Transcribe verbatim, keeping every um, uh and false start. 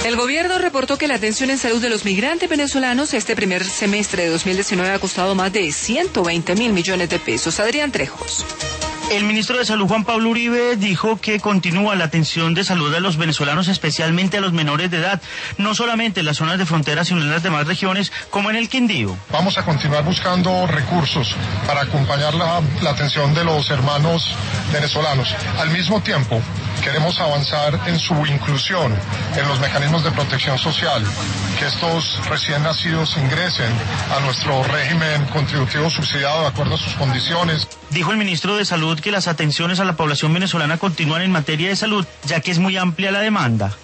El gobierno reportó que la atención en salud de los migrantes venezolanos este primer semestre de dos mil diecinueve ha costado más de ciento veinte mil millones de pesos. Adrián Trejos. El ministro de Salud, Juan Pablo Uribe, dijo que continúa la atención de salud de los venezolanos, especialmente a los menores de edad, no solamente en las zonas de frontera, sino en las demás regiones, como en el Quindío. Vamos a continuar buscando recursos para acompañar la, la atención de los hermanos venezolanos. Al mismo tiempo, queremos avanzar en su inclusión en los mecanismos de protección social, que estos recién nacidos ingresen a nuestro régimen contributivo subsidiado de acuerdo a sus condiciones. Dijo el ministro de Salud que las atenciones a la población venezolana continúan en materia de salud, ya que es muy amplia la demanda.